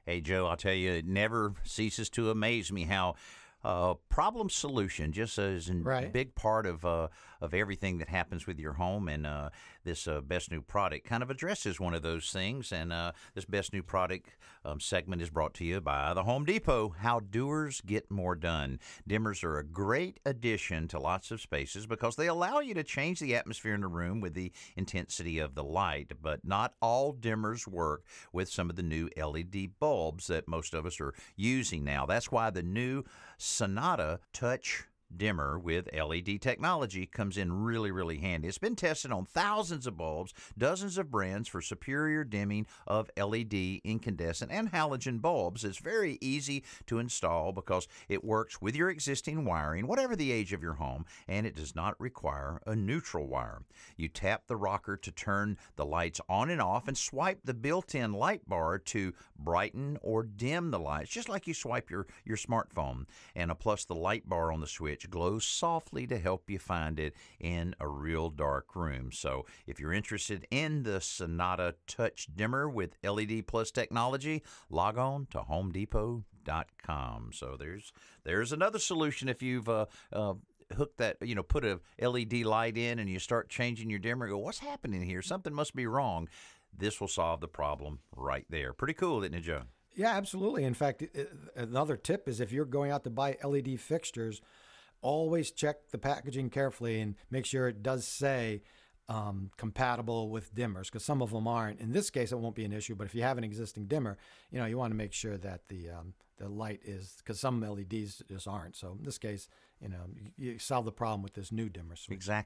Hey, Joe, I'll tell you, it never ceases to amaze me how problem solution just is a Right. big part of everything that happens with your home, and this best new product kind of addresses one of those things. And this best new product segment is brought to you by the Home Depot. How doers get more done. Dimmers are a great addition to lots of spaces because they allow you to change the atmosphere in the room with the intensity of the light. But not all dimmers work with some of the new LED bulbs that most of us are using now. That's why the new Sonata Touch dimmer with LED technology comes in really, really handy. It's been tested on thousands of bulbs, dozens of brands for superior dimming of LED, incandescent, and halogen bulbs. It's very easy to install because it works with your existing wiring, whatever the age of your home, and it does not require a neutral wire. You tap the rocker to turn the lights on and off and swipe the built-in light bar to brighten or dim the lights, just like you swipe your smartphone. And plus, the light bar on the switch glows softly to help you find it in a real dark room. So if you're interested in the Sonata Touch dimmer with LED plus technology, log on to homedepot.com. So there's another solution if you've hook that, put a LED light in and you start changing your dimmer, go, what's happening here? Something must be wrong. This will solve the problem right there. Pretty cool, isn't it, Joe? Yeah, absolutely. In fact, another tip is if you're going out to buy LED fixtures, always check the packaging carefully and make sure it does say compatible with dimmers, because some of them aren't. In this case, it won't be an issue, but if you have an existing dimmer, you want to make sure that the light is, because some LEDs just aren't. So in this case, you solve the problem with this new dimmer switch. Exactly.